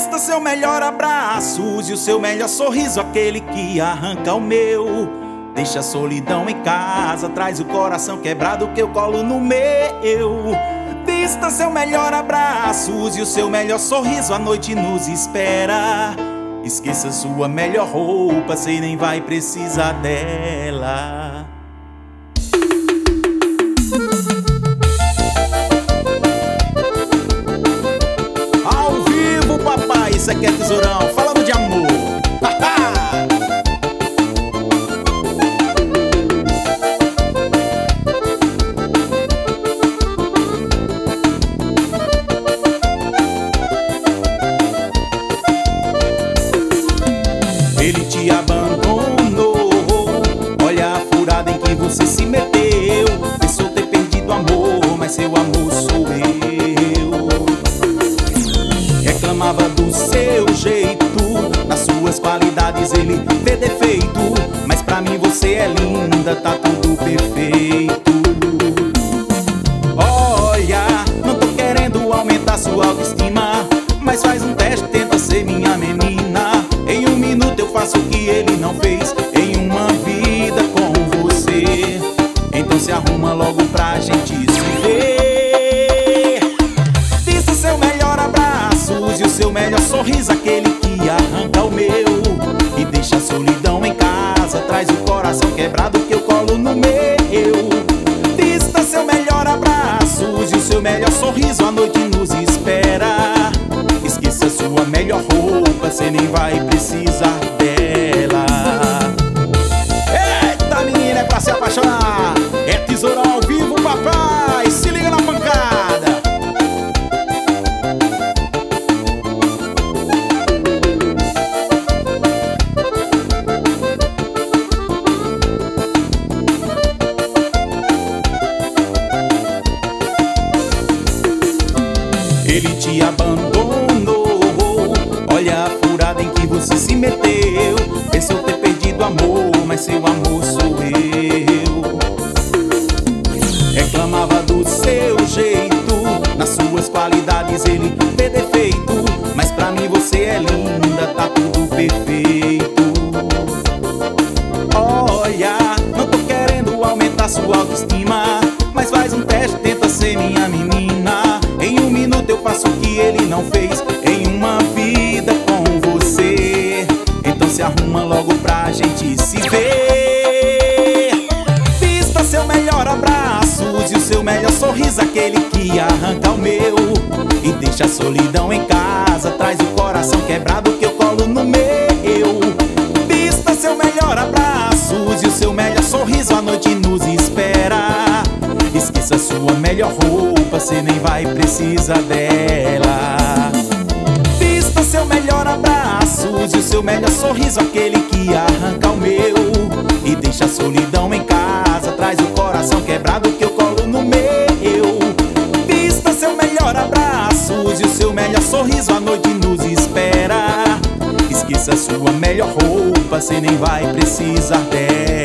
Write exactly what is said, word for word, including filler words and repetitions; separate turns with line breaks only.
Vista seu melhor abraço, use o seu melhor sorriso, aquele que arranca o meu. Deixa a solidão em casa, traz o coração quebrado que eu colo no meu. Vista seu melhor abraço, use o seu melhor sorriso, a noite nos espera. Esqueça sua melhor roupa, cê nem vai precisar dela. Ao vivo, papai, isso aqui é Tesourão, falando de amor. Ele te abandonou, olha a furada em que você se meteu. Pensou ter perdido amor, mas seu amor sou eu. Reclamava do seu jeito, das suas qualidades ele vê defeito, mas pra mim você é linda, tá tudo perfeito. Olha, não tô querendo aumentar sua autoestima, mas faz um teste, tenta ser minha menina. Em um minuto eu faço o que ele não fez em uma vida com você. Então se arruma logo pra gente se ver. Vista seu melhor abraço, use o seu melhor sorriso, aquele que arranca o meu. E deixa a solidão em casa, traz o coração quebrado que eu colo no meu. Vista seu melhor abraço, use o seu melhor sorriso, a noite nos espera. Esqueça sua melhor roupa, cê nem vai precisar dela. Eita, menina, é pra se apaixonar. É Tesourão ao vivo, papai, se liga na pancada. Ele te abandonou, olha a furada em que você se meteu. Pensou ter perdido amor, mas seu amor sou eu. Reclamava do seu jeito, nas suas qualidades ele vê defeito, mas pra mim você é linda, tá tudo perfeito. Olha, não tô querendo aumentar sua autoestima, mas faz um teste, tenta ser minha menina. Em um minuto eu faço o que ele não fez em uma vida com você. Então se arruma logo pra gente se ver. Vista seu melhor abraço, use o seu melhor sorriso, aquele que arranca o meu. E deixa a solidão em casa, traz o coração quebrado que eu colo no meu. Vista seu melhor abraço, use o seu melhor sorriso, a noite nos espera. Esqueça sua melhor roupa, cê nem vai precisar dela. Vista seu melhor abraço, use o seu melhor sorriso, aquele que arranca o meu. E deixa a solidão em casa, traz o coração quebrado que eu colo no meu. Vista seu melhor abraço, use o seu melhor sorriso, a noite nos espera. Esqueça sua melhor roupa, cê nem vai precisar dela.